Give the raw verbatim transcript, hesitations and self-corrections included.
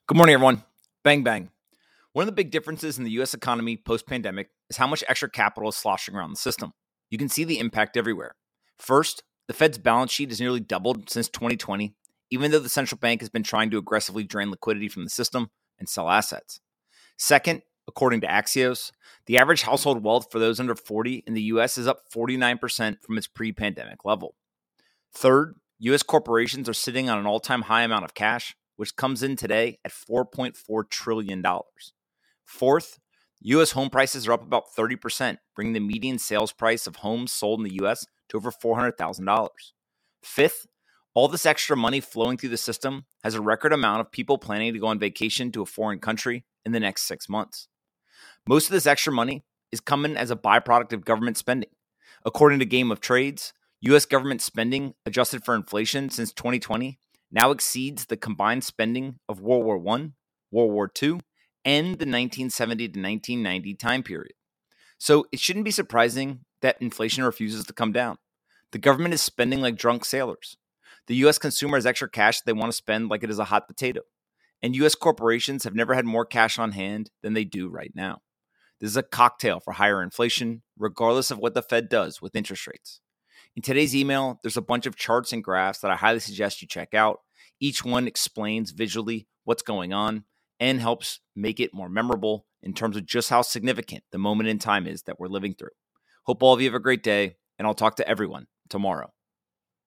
Good morning, everyone. Bang, bang. One of the big differences in the U S economy post-pandemic is how much extra capital is sloshing around the system. You can see the impact everywhere. First, the Fed's balance sheet has nearly doubled since twenty twenty, even though the central bank has been trying to aggressively drain liquidity from the system and sell assets. Second, according to Axios, the average household wealth for those under forty in the U S is up forty-nine percent from its pre-pandemic level. Third, U S corporations are sitting on an all-time high amount of cash, which comes in today at four point four trillion dollars. Fourth, U S home prices are up about thirty percent, bringing the median sales price of homes sold in the U S to over four hundred thousand dollars. Fifth, all this extra money flowing through the system has a record amount of people planning to go on vacation to a foreign country in the next six months. Most of this extra money is coming as a byproduct of government spending. According to Game of Trades, U S government spending adjusted for inflation since twenty twenty now exceeds the combined spending of World War One, World War Two, and the nineteen seventy to nineteen ninety time period. So it shouldn't be surprising that inflation refuses to come down. The government is spending like drunk sailors. The U S consumer has extra cash that they want to spend like it is a hot potato. And U S corporations have never had more cash on hand than they do right now. This is a cocktail for higher inflation, regardless of what the Fed does with interest rates. In today's email, there's a bunch of charts and graphs that I highly suggest you check out. Each one explains visually what's going on and helps make it more memorable in terms of just how significant the moment in time is that we're living through. Hope all of you have a great day, and I'll talk to everyone tomorrow.